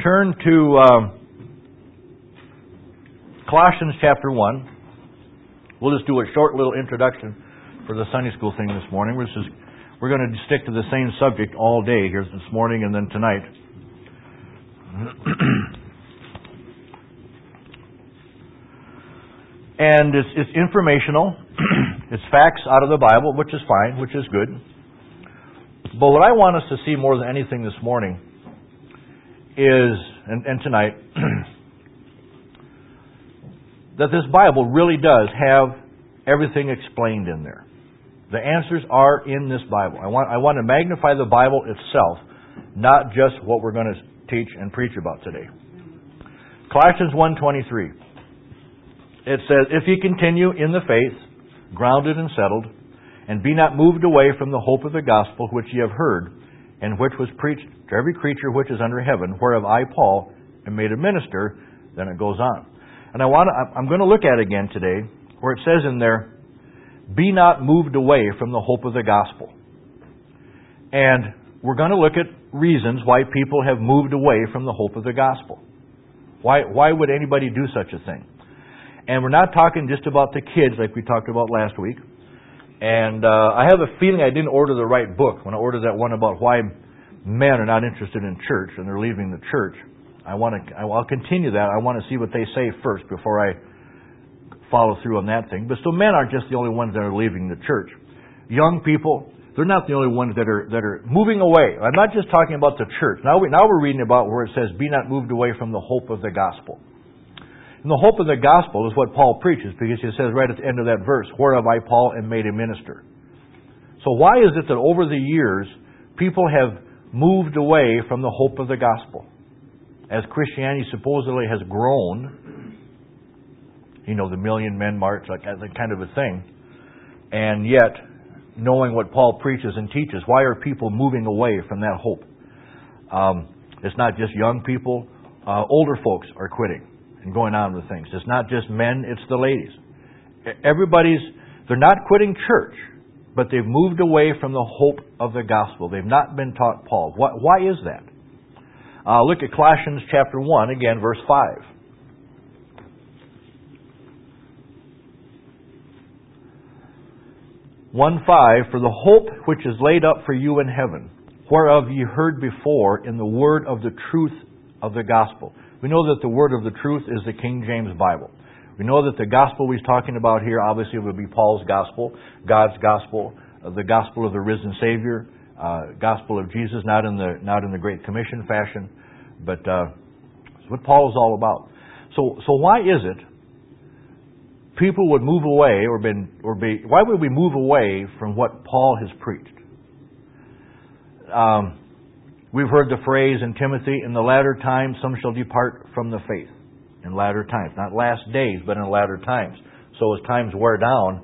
turn to Colossians chapter 1. We'll just do a short little introduction for the Sunday school thing this morning. We're going to stick to the same subject all day here this morning and then tonight. And it's informational. It's facts out of the Bible, which is fine, which is good. But what I want us to see more than anything this morning is, and tonight, that this Bible really does have everything explained in there. The answers are in this Bible. I want to magnify the Bible itself, not just what we're going to teach and preach about today. Colossians 1:23. It says, "If ye continue in the faith, grounded and settled, and be not moved away from the hope of the gospel which ye have heard, and which was preached to every creature which is under heaven, whereof I, Paul, am made a minister," then it goes on. And I'm going to look at it again today, where it says in there, "Be not moved away from the hope of the gospel." And we're going to look at reasons why people have moved away from the hope of the gospel. Why would anybody do such a thing? And we're not talking just about the kids like we talked about last week. And I have a feeling I didn't order the right book when I ordered that one about why men are not interested in church and they're leaving the church. I'll continue that. I want to see what they say first before I follow through on that thing. But so men aren't just the only ones that are leaving the church. Young people, they're not the only ones that are moving away. I'm not just talking about the church. Now we're reading about where it says, "Be not moved away from the hope of the gospel." And the hope of the gospel is what Paul preaches, because he says right at the end of that verse, "Whereof I, Paul, am made a minister." So why is it that over the years, people have moved away from the hope of the gospel? As Christianity supposedly has grown, the Million Men March, like that kind of a thing, and yet, knowing what Paul preaches and teaches, why are people moving away from that hope? It's not just young people. Older folks are quitting and going on with things. It's not just men, it's the ladies. They're not quitting church, but they've moved away from the hope of the gospel. They've not been taught Paul. Why is that? Look at Colossians chapter 1, again, verse 5. "1:5, For the hope which is laid up for you in heaven, whereof ye heard before in the word of the truth of the gospel." We know that the word of the truth is the King James Bible. We know that the gospel he's talking about here, obviously, would be Paul's gospel, God's gospel, the gospel of the risen Savior, gospel of Jesus, not in the Great Commission fashion, but it's what Paul is all about. So why is it people would move away why would we move away from what Paul has preached? We've heard the phrase in Timothy, "In the latter times some shall depart from the faith." In latter times. Not last days, but in latter times. So as times wear down,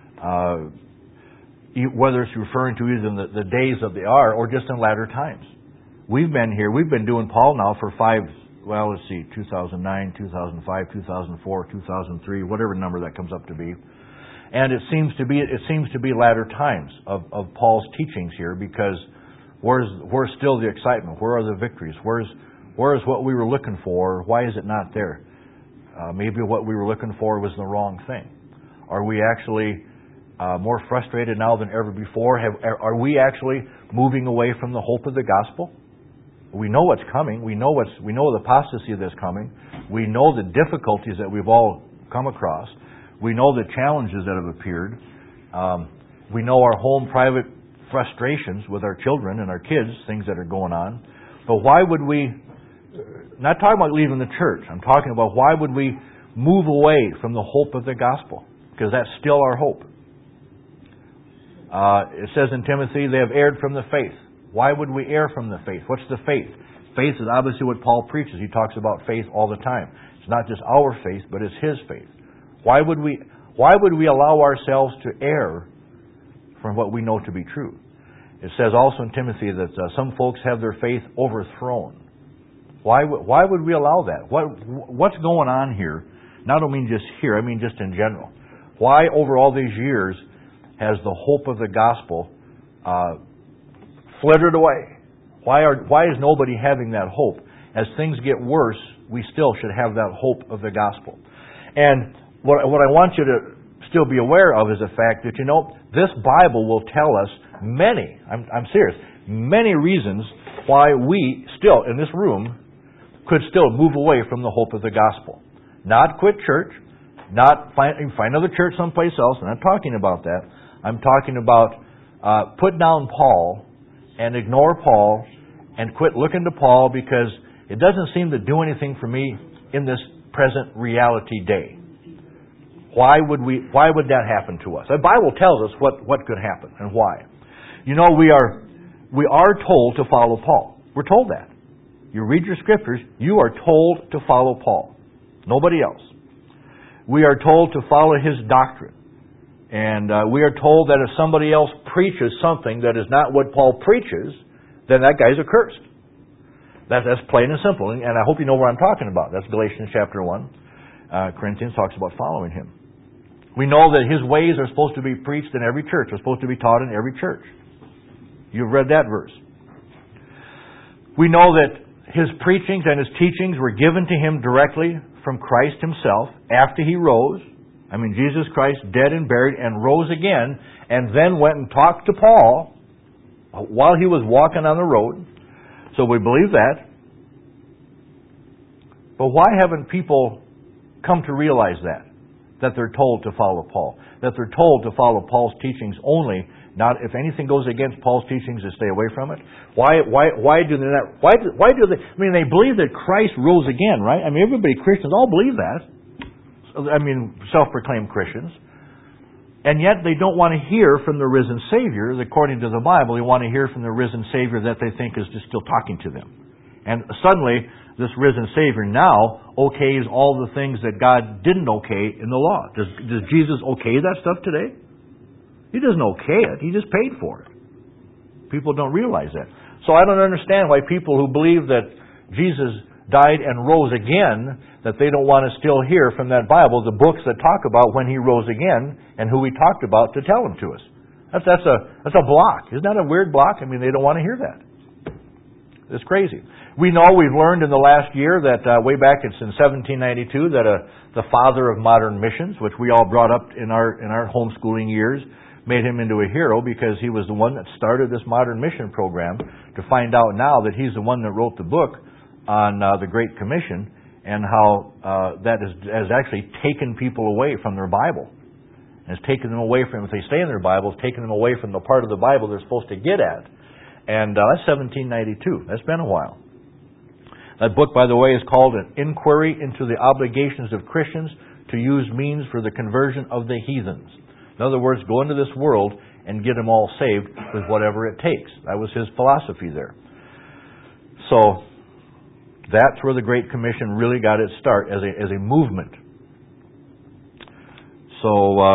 whether it's referring to either the days of the hour or just in latter times. We've been doing Paul now for 2009, 2005, 2004, 2003, whatever number that comes up to be. And it seems to be latter times of Paul's teachings here, because where's still the excitement? Where are the victories? Where's what we were looking for? Why is it not there? Maybe what we were looking for was the wrong thing. Are we actually more frustrated now than ever before? Are we actually moving away from the hope of the gospel? We know what's coming. We know the apostasy that's coming. We know the difficulties that we've all come across. We know the challenges that have appeared. We know our home private frustrations with our children and our kids, things that are going on. But why would we, not talking about leaving the church, I'm talking about why would we move away from the hope of the gospel? Because that's still our hope. It says in Timothy, "They have erred from the faith." Why would we err from the faith? What's the faith? Faith is obviously what Paul preaches. He talks about faith all the time. It's not just our faith, but it's his faith. Why would we allow ourselves to err from what we know to be true? It says also in Timothy that some folks have their faith overthrown. Why would we allow that? What's going on here? Now, I don't mean just here, I mean just in general. Why over all these years has the hope of the gospel flittered away? Why is nobody having that hope? as things get worse, we still should have that hope of the gospel. And what I want you to still be aware of is the fact that, this Bible will tell us many, I'm serious, many reasons why we still, in this room, could still move away from the hope of the gospel. Not quit church, not find another church someplace else. I'm not talking about that. I'm talking about put down Paul and ignore Paul and quit looking to Paul, because it doesn't seem to do anything for me in this present reality day. Why would that happen to us? The Bible tells us what could happen and why. We are told to follow Paul. We're told that. You read your scriptures, you are told to follow Paul. Nobody else. We are told to follow his doctrine. And we are told that if somebody else preaches something that is not what Paul preaches, then that guy's accursed. That's plain and simple. And I hope you know what I'm talking about. That's Galatians chapter 1. Corinthians talks about following him. We know that his ways are supposed to be preached in every church. They're supposed to be taught in every church. You've read that verse. We know that his preachings and his teachings were given to him directly from Christ himself after he rose. Jesus Christ dead and buried and rose again, and then went and talked to Paul while he was walking on the road. So we believe that. But why haven't people come to realize that they're told to follow Paul? That they're told to follow Paul's teachings only, not if anything goes against Paul's teachings, to stay away from it? Why do they not? Why do they? They believe that Christ rose again, right? Everybody, Christians, all believe that. Self-proclaimed Christians. And yet they don't want to hear from the risen Savior. According to the Bible, they want to hear from the risen Savior that they think is just still talking to them. And suddenly, this risen Savior now okays all the things that God didn't okay in the law. Does Jesus okay that stuff today? He doesn't okay it. He just paid for it. People don't realize that. So I don't understand why people who believe that Jesus died and rose again, that they don't want to still hear from that Bible the books that talk about when he rose again and who he talked about to tell them to us. That's a block. Isn't that a weird block? They don't want to hear that. It's crazy. We know, we've learned in the last year that way back in 1792 that the father of modern missions, which we all brought up in our homeschooling years, made him into a hero because he was the one that started this modern mission program, to find out now that he's the one that wrote the book on the Great Commission, and how that has actually taken people away from their Bible. And it's taken them away from, if they stay in their Bible, it's taken them away from the part of the Bible they're supposed to get at. And that's 1792. That's been a while. That book, by the way, is called An Inquiry into the Obligations of Christians to Use Means for the Conversion of the Heathens. In other words, go into this world and get them all saved with whatever it takes. That was his philosophy there. So that's where the Great Commission really got its start, as a movement. So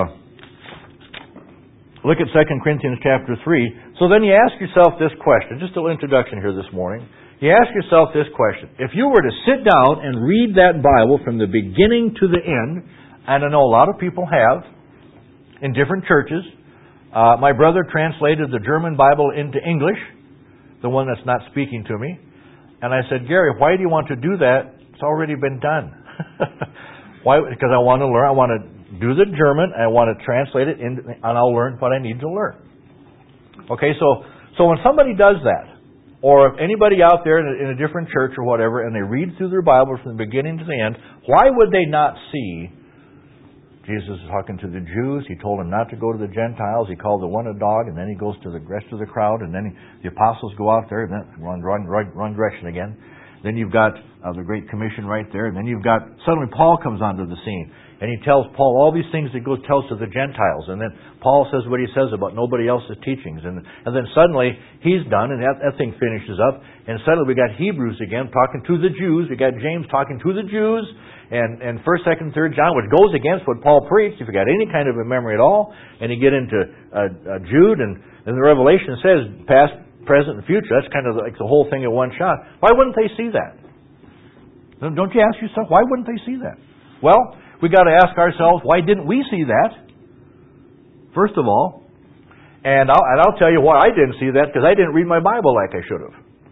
look at 2 Corinthians chapter 3. So then you ask yourself this question, just a little introduction here this morning. You ask yourself this question. If you were to sit down and read that Bible from the beginning to the end, and I know a lot of people have in different churches. My brother translated the German Bible into English, the one that's not speaking to me. And I said, Gary, why do you want to do that? It's already been done. Why? Because I want to learn. I want to do the German. I want to translate it, and I'll learn what I need to learn. Okay, so when somebody does that, or if anybody out there in a different church or whatever, and they read through their Bible from the beginning to the end, why would they not see Jesus is talking to the Jews? He told them not to go to the Gentiles. He called the one a dog, and then he goes to the rest of the crowd, and then the apostles go out there, and then wrong direction again. Then you've got the Great Commission right there, and then you've got, suddenly Paul comes onto the scene, and he tells Paul all these things that he tells to the Gentiles, and then Paul says what he says about nobody else's teachings, and then suddenly he's done, and that thing finishes up, and suddenly we got Hebrews again talking to the Jews. We got James talking to the Jews, and 1st, 2nd, 3rd John, which goes against what Paul preached, if you got any kind of a memory at all, and you get into Jude, and the Revelation says past, present, and future. That's kind of like the whole thing in one shot. Why wouldn't they see that? Don't you ask yourself, why wouldn't they see that? Well, we got to ask ourselves, why didn't we see that? First of all, and I'll tell you why I didn't see that, because I didn't read my Bible like I should have.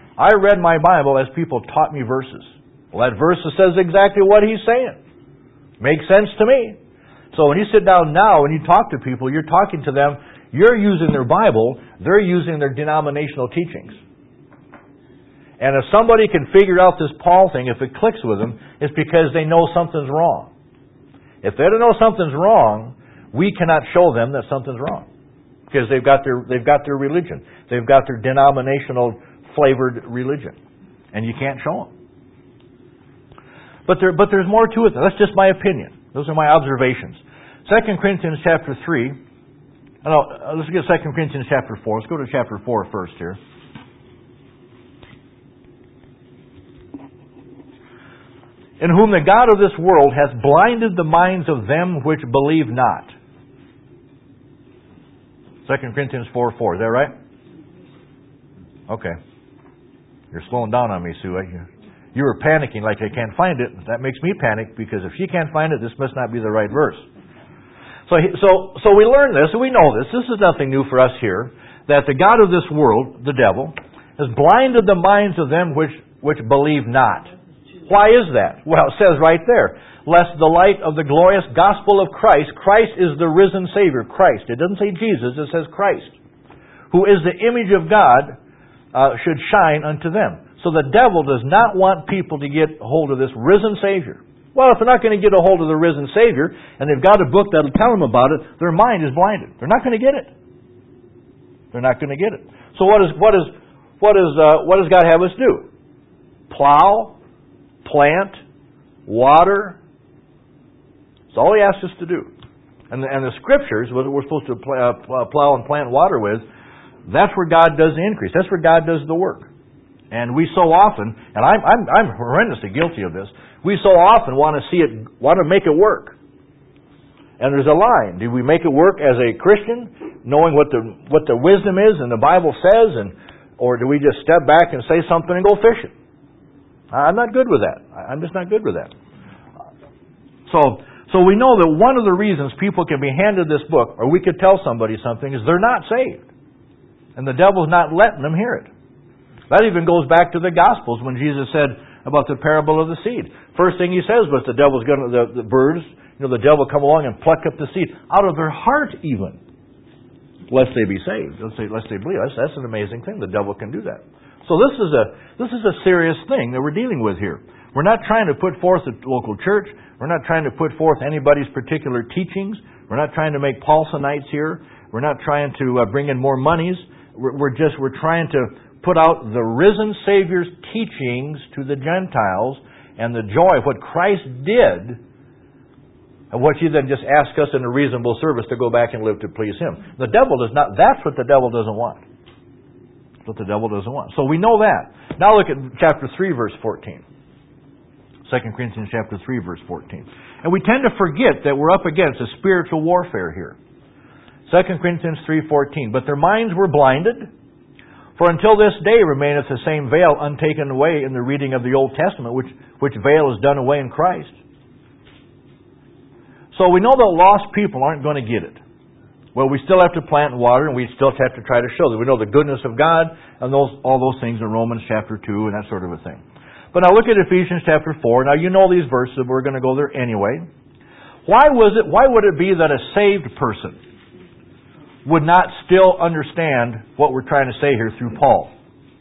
I read my Bible as people taught me verses. Well, that verse says exactly what he's saying. Makes sense to me. So when you sit down now and you talk to people, you're talking to them, you're using their Bible, they're using their denominational teachings. And if somebody can figure out this Paul thing, if it clicks with them, it's because they know something's wrong. If they don't know something's wrong, we cannot show them that something's wrong. Because they've got their religion. They've got their denominational flavored religion. And you can't show them. But there's more to it. That's just my opinion. Those are my observations. 2 Corinthians chapter 3. Let's get 2 Corinthians chapter 4. Let's go to chapter 4 first here. In whom the God of this world hath blinded the minds of them which believe not. 2 Corinthians 4:4. Is that right? Okay. You're slowing down on me, Sue. You were panicking like I can't find it. That makes me panic because if she can't find it, this must not be the right verse. So we learn this, and we know this. This is nothing new for us here. That the God of this world, the devil, has blinded the minds of them which believe not. Why is that? Well, it says right there, lest the light of the glorious gospel of Christ is the risen Savior, Christ. It doesn't say Jesus, it says Christ, who is the image of God, should shine unto them. So the devil does not want people to get hold of this risen Savior. Well, if they're not going to get a hold of the risen Savior, and they've got a book that'll tell them about it, their mind is blinded. They're not going to get it. They're not going to get it. So what does God have us do? Plow, plant, water. That's all He asks us to do. And the Scriptures, what we're supposed to plow and plant water with, that's where God does the increase. That's where God does the work. And we so often, and I'm horrendously guilty of this, we so often want to make it work. And there's a line. Do we make it work as a Christian, knowing what the wisdom is and the Bible says, or do we just step back and say something and go fishing? I'm not good with that. I'm just not good with that. So we know that one of the reasons people can be handed this book, or we could tell somebody something, is they're not saved. And the devil's not letting them hear it. That even goes back to the Gospels when Jesus said about the parable of the seed. First thing He says was the birds, the devil come along and pluck up the seed out of their heart even, lest they be saved, lest they believe. That's an amazing thing. The devil can do that. So this is a serious thing that we're dealing with here. We're not trying to put forth a local church. We're not trying to put forth anybody's particular teachings. We're not trying to make Paulsonites here. We're not trying to bring in more monies. We're trying to put out the risen Savior's teachings to the Gentiles and the joy of what Christ did, and what He then just asked us in a reasonable service to go back and live to please Him. The devil does not. That's what the devil doesn't want. That's what the devil doesn't want. So we know that. Now look at chapter 3, verse 14. 2 Corinthians chapter 3, verse 14. And we tend to forget that we're up against a spiritual warfare here. 2 Corinthians 3:14. But their minds were blinded, for until this day remaineth the same veil untaken away in the reading of the Old Testament, which veil is done away in Christ. So we know that lost people aren't going to get it. Well, we still have to plant and water, and we still have to try to show that we know the goodness of God, and all those things in Romans chapter 2 and that sort of a thing. But now look at Ephesians chapter 4. Now you know these verses, but we're going to go there anyway. Why would it be that a saved person would not still understand what we're trying to say here through Paul?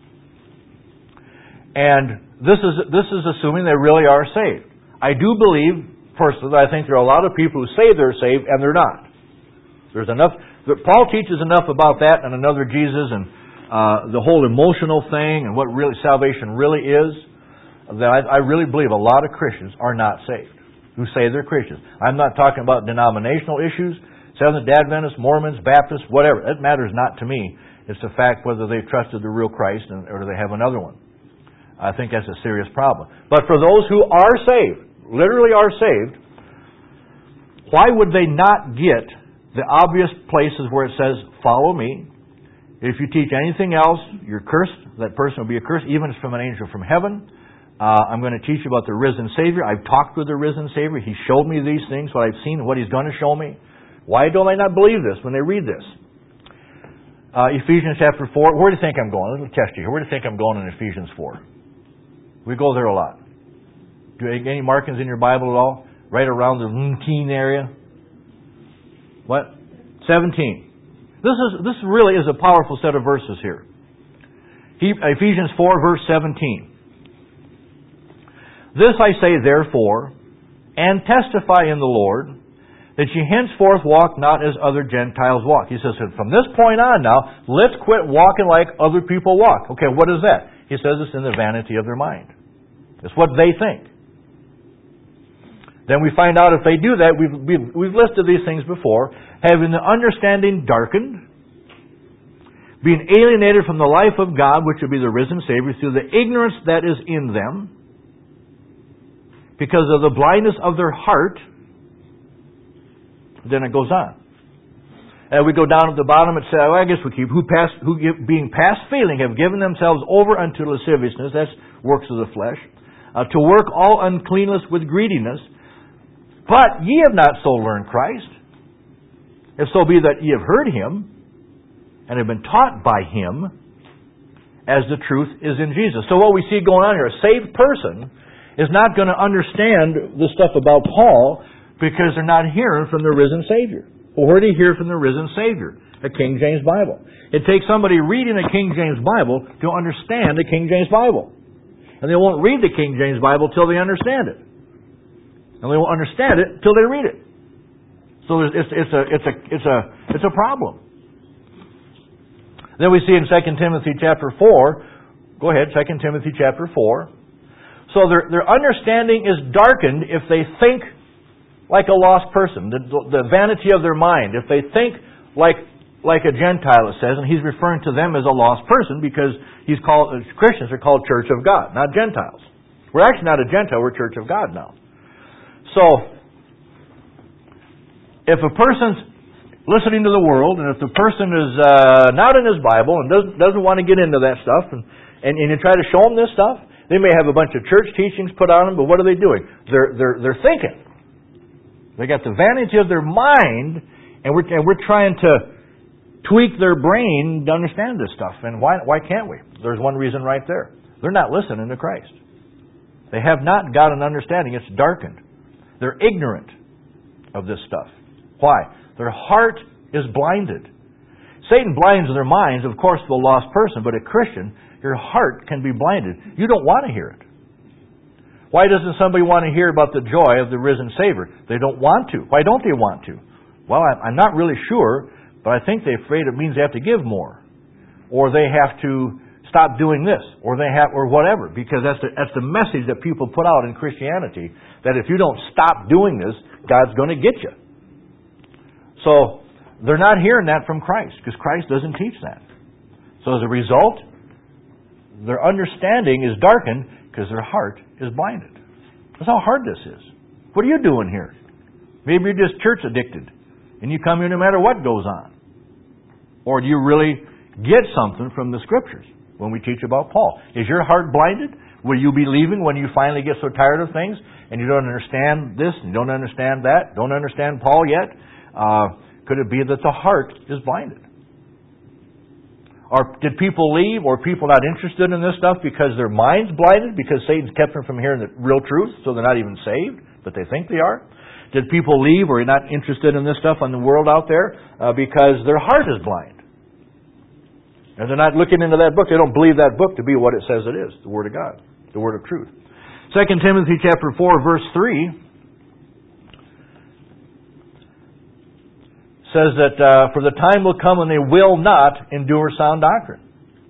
And this is assuming they really are saved. I do believe, personally, that I think there are a lot of people who say they're saved and they're not. There's enough. Paul teaches enough about that and another Jesus and the whole emotional thing and what really salvation really is, that I really believe a lot of Christians are not saved who say they're Christians. I'm not talking about denominational issues. Seventh-day Adventists, Mormons, Baptists, whatever. That matters not to me. It's the fact whether they've trusted the real Christ or they have another one. I think that's a serious problem. But for those who are saved, literally are saved, why would they not get the obvious places where it says, follow me? If you teach anything else, you're cursed. That person will be accursed, even if it's from an angel from heaven. I'm going to teach you about the risen Savior. I've talked with the risen Savior. He showed me these things, what I've seen, what He's going to show me. Why don't they not believe this when they read this? Ephesians chapter 4. Where do you think I'm going? Let me test you here. Where do you think I'm going in Ephesians 4? We go there a lot. Do you have any markings in your Bible at all? Right around the teen area? What? 17. This really is a powerful set of verses here. Ephesians 4 verse 17. This I say therefore, and testify in the Lord, that ye henceforth walk not as other Gentiles walk. He says, from this point on now, let's quit walking like other people walk. Okay, what is that? He says it's in the vanity of their mind. It's what they think. Then we find out if they do that, we've listed these things before, having the understanding darkened, being alienated from the life of God, which would be the risen Savior, through the ignorance that is in them, because of the blindness of their heart. Then it goes on. And we go down at the bottom, it says, I guess we keep, who being past feeling have given themselves over unto lasciviousness, that's works of the flesh, to work all uncleanness with greediness. But ye have not so learned Christ, if so be that ye have heard Him, and have been taught by Him, as the truth is in Jesus. So what we see going on here, a saved person is not going to understand the stuff about Paul because they're not hearing from the risen Savior. Well, where do you hear from the risen Savior? A King James Bible. It takes somebody reading a King James Bible to understand the King James Bible. And they won't read the King James Bible till they understand it. And they won't understand it till they read it. So it's a problem. Then we see in 2 Timothy chapter 4, go ahead, 2 Timothy chapter 4. So their understanding is darkened if they think like a lost person, the vanity of their mind. If they think like a Gentile, it says, and he's referring to them as a lost person because Christians are called Church of God, not Gentiles. We're actually not a Gentile, we're Church of God now. So, if a person's listening to the world, and if the person is not in his Bible and doesn't want to get into that stuff, and you try to show them this stuff, they may have a bunch of church teachings put on them, but what are they doing? They're thinking. They got the vanity of their mind, and we're trying to tweak their brain to understand this stuff. And why can't we? There's one reason right there. They're not listening to Christ. They have not got an understanding. It's darkened. They're ignorant of this stuff. Why? Their heart is blinded. Satan blinds their minds, of course, to a lost person, but a Christian, your heart can be blinded. You don't want to hear it. Why doesn't somebody want to hear about the joy of the risen Savior? They don't want to. Why don't they want to? Well, I'm not really sure, but I think they're afraid it means they have to give more. Or they have to stop doing this, or whatever, because that's the message that people put out in Christianity, that if you don't stop doing this, God's going to get you. So they're not hearing that from Christ, because Christ doesn't teach that. So as a result, their understanding is darkened because their heart is blinded. That's how hard this is. What are you doing here? Maybe you're just church addicted, and you come here no matter what goes on. Or do you really get something from the Scriptures when we teach about Paul? Is your heart blinded? Will you be leaving when you finally get so tired of things and you don't understand this and you don't understand that, don't understand Paul yet? Could it be that the heart is blinded? Or did people leave, or people not interested in this stuff because their mind's blinded, because Satan's kept them from hearing the real truth, so they're not even saved, but they think they are? Did people leave or are not interested in this stuff on the world out there because their heart is blind? And they're not looking into that book. They don't believe that book to be what it says it is, the Word of God, the Word of truth. 2 Timothy chapter 4, verse 3 says that for the time will come when they will not endure sound doctrine.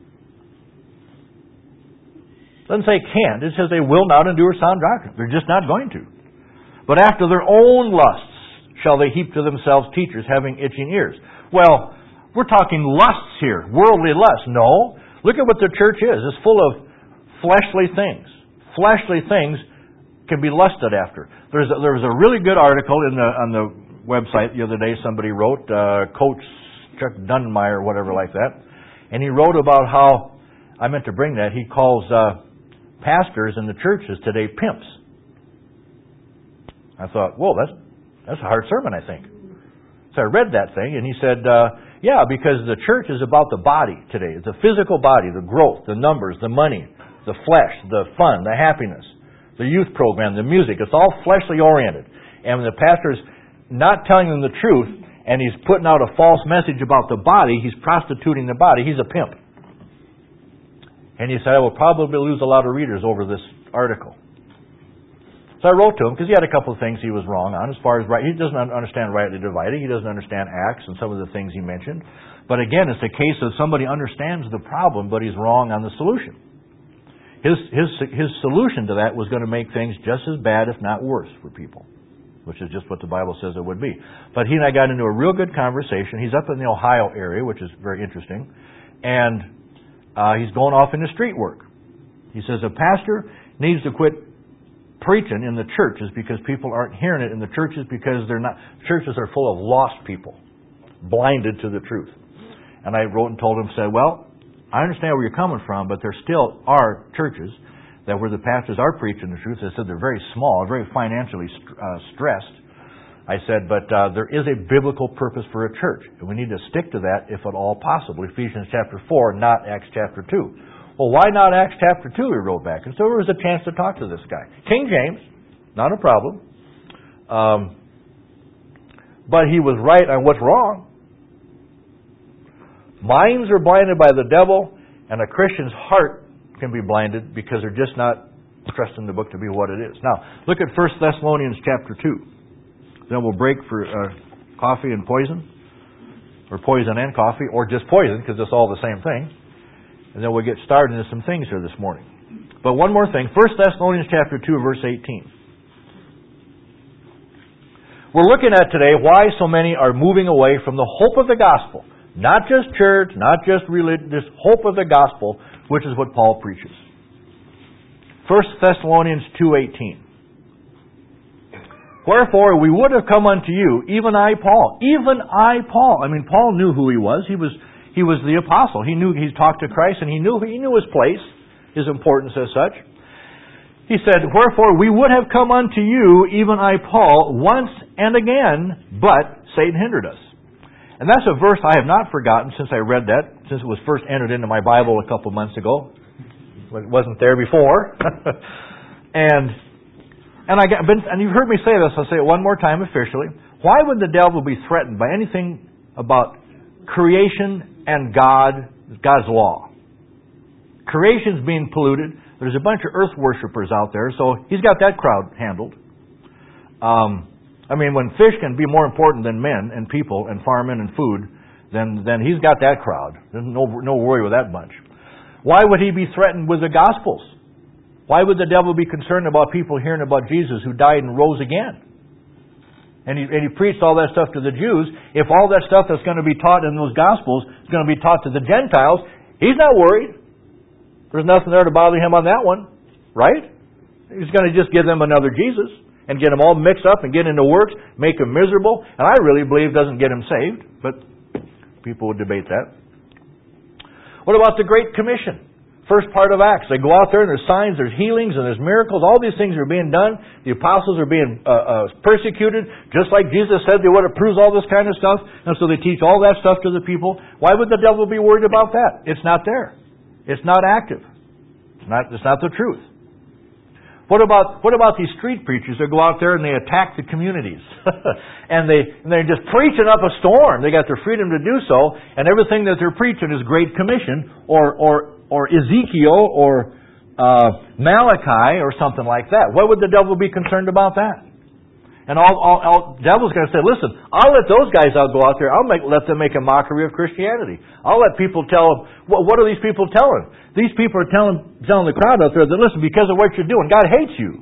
It doesn't say can't. It says they will not endure sound doctrine. They're just not going to. But after their own lusts shall they heap to themselves teachers having itching ears. Well, we're talking lusts here, worldly lusts. No. Look at what the church is. It's full of fleshly things. Fleshly things can be lusted after. There was a really good article on the website the other day. Somebody wrote, Coach Chuck Dunmeyer, whatever like that, and he wrote about how, I meant to bring that, he calls pastors in the churches today pimps. I thought, whoa, that's a hard sermon, I think. So I read that thing, and he said, Yeah, because the church is about the body today. It's a physical body, the growth, the numbers, the money, the flesh, the fun, the happiness, the youth program, the music. It's all fleshly oriented. And when the pastor's not telling them the truth, and he's putting out a false message about the body, he's prostituting the body. He's a pimp. And he said, I will probably lose a lot of readers over this article. So I wrote to him, because he had a couple of things he was wrong on as far as right. He doesn't understand rightly dividing. He doesn't understand Acts and some of the things he mentioned. But again, it's a case of somebody understands the problem, but he's wrong on the solution. His solution to that was going to make things just as bad, if not worse, for people, which is just what the Bible says it would be. But he and I got into a real good conversation. He's up in the Ohio area, which is very interesting, and he's going off into street work. He says a pastor needs to quit preaching in the churches because people aren't hearing it in the churches because churches are full of lost people, blinded to the truth. And I wrote and told him, said, well, I understand where you're coming from, but there still are churches that where the pastors are preaching the truth. I said they're very small, very financially stressed. I said, but there is a biblical purpose for a church, and we need to stick to that if at all possible. Ephesians chapter 4, not Acts chapter 2. Well, why not Acts chapter 2, he wrote back. And so there was a chance to talk to this guy. King James, not a problem. But he was right on what's wrong. Minds are blinded by the devil, and a Christian's heart can be blinded because they're just not trusting the book to be what it is. Now, look at 1 Thessalonians chapter 2. Then we'll break for coffee and poison, or poison and coffee, or just poison, because it's all the same thing. And then we'll get started into some things here this morning. But one more thing. 1 Thessalonians chapter 2, verse 18. We're looking at today why so many are moving away from the hope of the gospel. Not just church, not just religion, this hope of the gospel, which is what Paul preaches. 1 Thessalonians 2:18. Wherefore we would have come unto you, even I, Paul. Even I, Paul. I mean, Paul knew who he was. He was the apostle. He knew he talked to Christ, and he knew his place, his importance as such. He said, wherefore we would have come unto you, even I, Paul, once and again, but Satan hindered us. And that's a verse I have not forgotten since I read that, since it was first entered into my Bible a couple months ago. It wasn't there before. And you've heard me say this, I'll say it one more time officially. Why would the devil be threatened by anything about creation and God's law? Creation's being polluted. There's a bunch of earth worshipers out there, so he's got that crowd handled. When fish can be more important than men and people and farming and food, then he's got that crowd. There's no worry with that bunch. Why would he be threatened with the Gospels? Why would the devil be concerned about people hearing about Jesus who died and rose again? And he preached all that stuff to the Jews. If all that stuff that's going to be taught in those Gospels is going to be taught to the Gentiles, he's not worried. There's nothing there to bother him on that one, right? He's going to just give them another Jesus and get them all mixed up and get into works, make them miserable. And I really believe doesn't get them saved, but people would debate that. What about the Great Commission? First part of Acts. They go out there and there's signs, there's healings, and there's miracles. All these things are being done. The apostles are being persecuted, just like Jesus said they would approve all this kind of stuff. And so they teach all that stuff to the people. Why would the devil be worried about that? It's not there. It's not active. It's not the truth. What about these street preachers that go out there and they attack the communities? and they're just preaching up a storm. They got their freedom to do so, and everything that they're preaching is Great Commission or Ezekiel or Malachi or something like that. Why would the devil be concerned about that? And all devil's going to say, listen, I'll let those guys go out there. Let them make a mockery of Christianity. I'll let people tell them, what are these people telling? These people are telling the crowd out there that, listen, because of what you're doing, God hates you.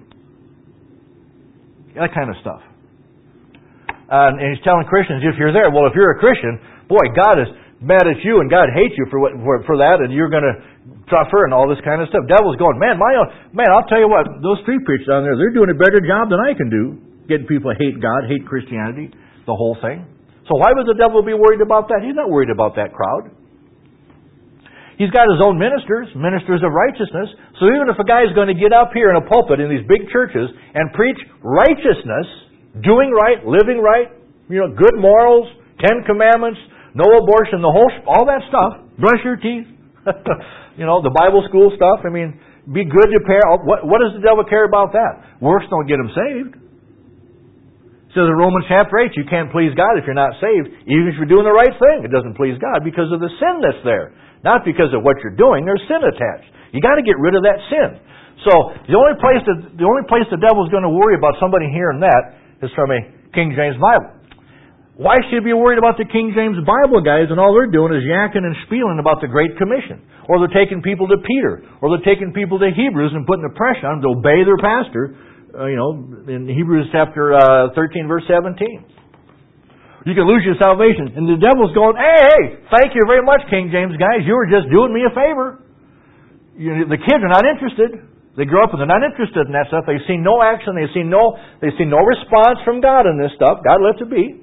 That kind of stuff. And he's telling Christians, if you're there, well, if you're a Christian, boy, God is mad at you and God hates you for that, and you're going to suffer and all this kind of stuff. Devil's going, man, I'll tell you what, those street preachers down there, they're doing a better job than I can do. Getting people to hate God, hate Christianity, the whole thing. So why would the devil be worried about that? He's not worried about that crowd. He's got his own ministers of righteousness. So even if a guy is going to get up here in a pulpit in these big churches and preach righteousness, doing right, living right, good morals, 10 Commandments, no abortion, all that stuff. Brush your teeth. The Bible school stuff. I mean, be good to parents. What does the devil care about that? Works don't get them saved. It says in Romans chapter 8, you can't please God if you're not saved. Even if you're doing the right thing, it doesn't please God because of the sin that's there. Not because of what you're doing. There's sin attached. You got to get rid of that sin. So the only place the devil's going to worry about somebody hearing that is from a King James Bible. Why should he be worried about the King James Bible guys and all they're doing is yakking and spieling about the Great Commission? Or they're taking people to Peter. Or they're taking people to Hebrews and putting the pressure on them to obey their pastor. In Hebrews chapter 13 verse 17. You can lose your salvation. And the devil's going, hey, thank you very much, King James guys. You were just doing me a favor. The kids are not interested. They grow up and they're not interested in that stuff. They see no action. They see no response from God in this stuff. God lets it be.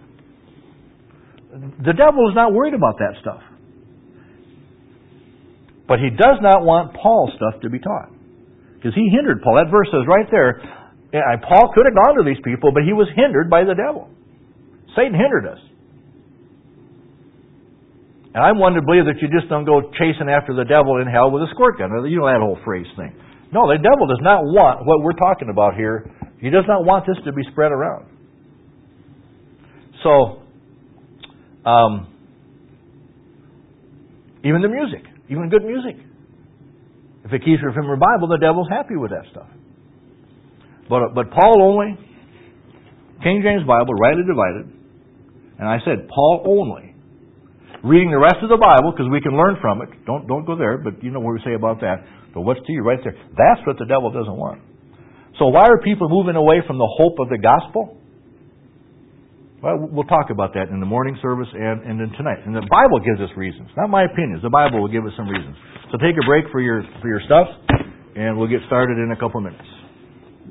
The devil is not worried about that stuff. But he does not want Paul's stuff to be taught. Because he hindered Paul. That verse says right there, Paul could have gone to these people, but he was hindered by the devil. Satan hindered us. And I'm one to believe that you just don't go chasing after the devil in hell with a squirt gun. You know that whole phrase thing. No, the devil does not want what we're talking about here. He does not want this to be spread around. So, even the music, even good music. If it keeps you from your Bible, the devil's happy with that stuff. But Paul only, King James Bible, rightly divided, and I said Paul only. Reading the rest of the Bible, because we can learn from it. Don't go there, but you know what we say about that. But what's to you right there? That's what the devil doesn't want. So why are people moving away from the hope of the gospel? Well, we'll talk about that in the morning service and then tonight. And the Bible gives us reasons. Not my opinions. The Bible will give us some reasons. So take a break for your stuff, and we'll get started in a couple minutes.